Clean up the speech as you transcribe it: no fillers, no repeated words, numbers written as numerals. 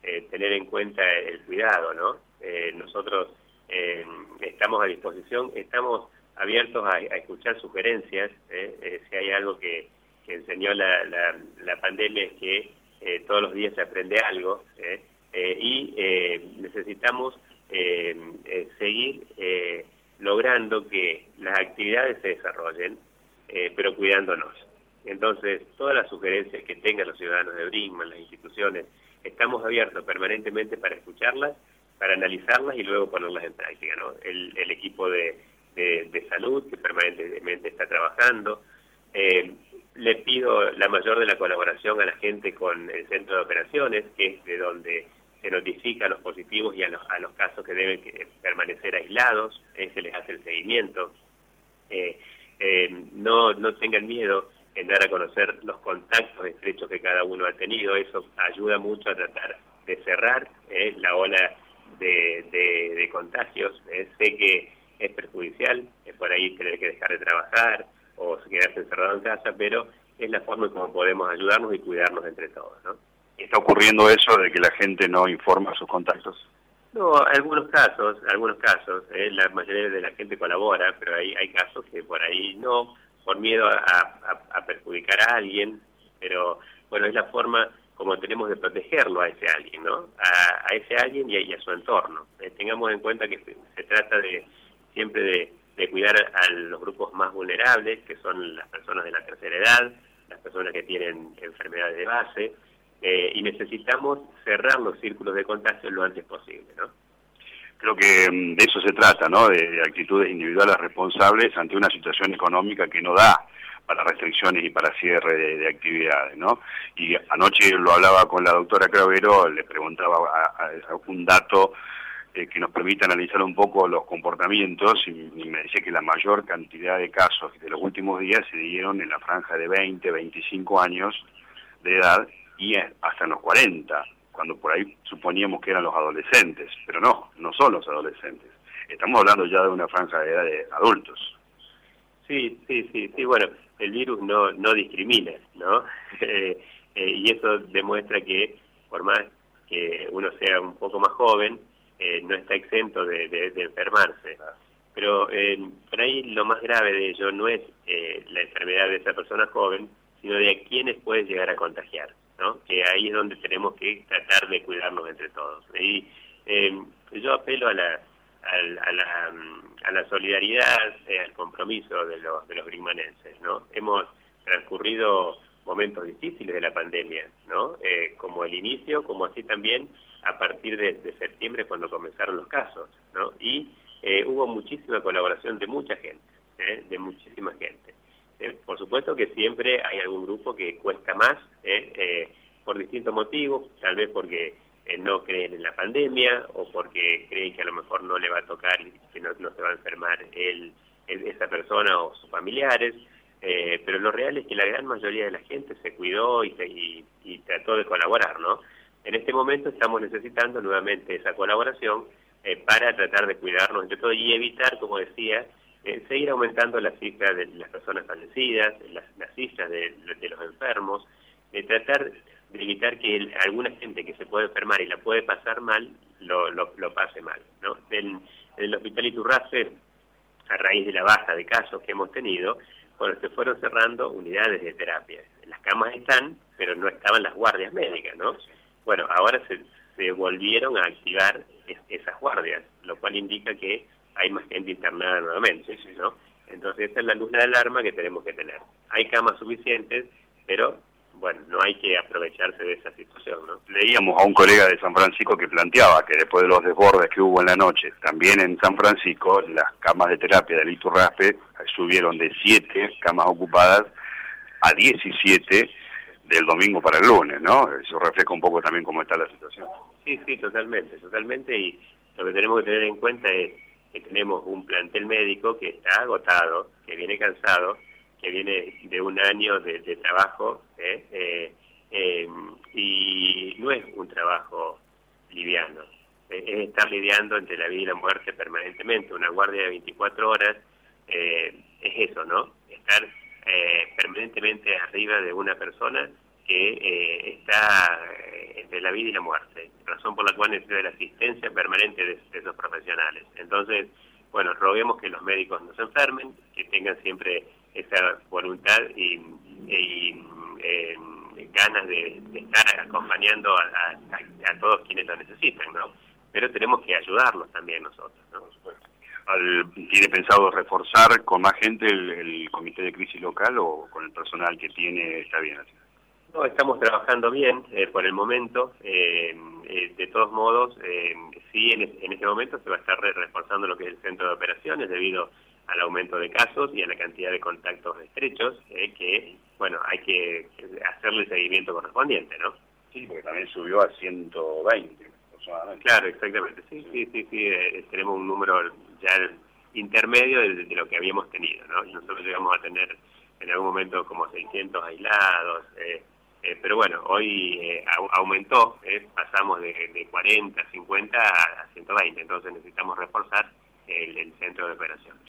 tener en cuenta el cuidado, ¿no? Nosotros estamos a disposición, estamos abiertos a escuchar sugerencias. Si hay algo que enseñó la pandemia es que todos los días se aprende algo, y necesitamos seguir logrando que las actividades se desarrollen, pero cuidándonos. Entonces, todas las sugerencias que tengan los ciudadanos de Brinkmann, las instituciones, estamos abiertos permanentemente para escucharlas, para analizarlas y luego ponerlas en práctica, ¿no? El equipo de salud que permanentemente está trabajando. Le pido la mayor de la colaboración a la gente con el centro de operaciones, que es de donde se notifica a los positivos y a los casos que deben permanecer aislados, se les hace el seguimiento. No tengan miedo en dar a conocer los contactos estrechos que cada uno ha tenido. Eso ayuda mucho a tratar de cerrar la ola de contagios. Sé que es perjudicial por ahí tener que dejar de trabajar o quedarse encerrado en casa, pero es la forma en cómo podemos ayudarnos y cuidarnos entre todos, ¿no? ¿Está ocurriendo eso de que la gente no informa sus contactos? No, algunos casos, la mayoría de la gente colabora, pero hay casos que por ahí no, por miedo a perjudicar a alguien, pero bueno, es la forma como tenemos de protegerlo a ese alguien, ¿no? A ese alguien y a su entorno. Tengamos en cuenta que se trata siempre de cuidar a los grupos más vulnerables, que son las personas de la tercera edad, las personas que tienen enfermedades de base, y necesitamos cerrar los círculos de contagio lo antes posible, ¿no? Creo que de eso se trata, ¿no? De actitudes individuales responsables ante una situación económica que no da para restricciones y para cierre de actividades, ¿no? Y anoche lo hablaba con la doctora Cravero, le preguntaba a un dato que nos permite analizar un poco los comportamientos, y me decía que la mayor cantidad de casos de los últimos días se dieron en la franja de 20, 25 años de edad y hasta en los 40, cuando por ahí suponíamos que eran los adolescentes, pero no son los adolescentes. Estamos hablando ya de una franja de edad de adultos. Sí, bueno, el virus no discrimina, ¿no? Y eso demuestra que por más que uno sea un poco más joven, no está exento de enfermarse. Pero por ahí lo más grave de ello no es la enfermedad de esa persona joven, sino de a quienes puede llegar a contagiar, ¿no? Que ahí es donde tenemos que tratar de cuidarnos entre todos. Y yo apelo a la solidaridad, al compromiso de los brinkmanenses, ¿no? Hemos transcurrido momentos difíciles de la pandemia, ¿no? Como el inicio, como así también a partir de septiembre cuando comenzaron los casos, ¿no? Y hubo muchísima colaboración de mucha gente, de muchísima gente. Por supuesto que siempre hay algún grupo que cuesta más, por distintos motivos, tal vez porque no creen en la pandemia o porque creen que a lo mejor no le va a tocar y que no se va a enfermar esa persona o sus familiares, pero lo real es que la gran mayoría de la gente se cuidó y trató de colaborar, ¿no? En este momento estamos necesitando nuevamente esa colaboración para tratar de cuidarnos entre todos y evitar, como decía, seguir aumentando las cifras de las personas fallecidas, las cifras de los enfermos, tratar de evitar que alguna gente que se puede enfermar y la puede pasar mal, lo pase mal, ¿no? En el Hospital Iturraspe, a raíz de la baja de casos que hemos tenido, bueno, se fueron cerrando unidades de terapia. Las camas están, pero no estaban las guardias médicas, ¿no? Bueno, ahora se volvieron a activar esas guardias, lo cual indica que hay más gente internada nuevamente, ¿no? Entonces esa es la luz de alarma que tenemos que tener. Hay camas suficientes, pero bueno, no hay que aprovecharse de esa situación, ¿no? Leíamos a un colega de San Francisco que planteaba que después de los desbordes que hubo en la noche, también en San Francisco, las camas de terapia del Iturraspe subieron de 7 camas ocupadas a 17 del domingo para el lunes, ¿no? Eso refleja un poco también cómo está la situación. Sí, totalmente, y lo que tenemos que tener en cuenta es que tenemos un plantel médico que está agotado, que viene cansado, que viene de un año de trabajo, y no es un trabajo liviano, es estar lidiando entre la vida y la muerte permanentemente. Una guardia de 24 horas es eso, ¿no? Estar permanentemente arriba de una persona que está entre la vida y la muerte, razón por la cual necesita la asistencia permanente de esos profesionales. Entonces, bueno, roguemos que los médicos no se enfermen, que tengan siempre esa voluntad y ganas de estar acompañando a todos quienes lo necesitan, ¿no? Pero tenemos que ayudarlos también nosotros, ¿no? Por supuesto. ¿Tiene pensado reforzar con más gente el comité de crisis local o con el personal que tiene está bien así? No, estamos trabajando bien por el momento. De todos modos, sí, en este momento se va a estar reforzando lo que es el centro de operaciones debido al aumento de casos y a la cantidad de contactos estrechos que, bueno, hay que hacerle el seguimiento correspondiente, ¿no? Sí, porque también subió a 120 aproximadamente. Claro, exactamente. Sí. Tenemos un número ya intermedio de lo que habíamos tenido, ¿no? Nosotros llegamos a tener en algún momento como 600 aislados, pero bueno, hoy aumentó, pasamos de 40, 50 a 120, entonces necesitamos reforzar el centro de operación.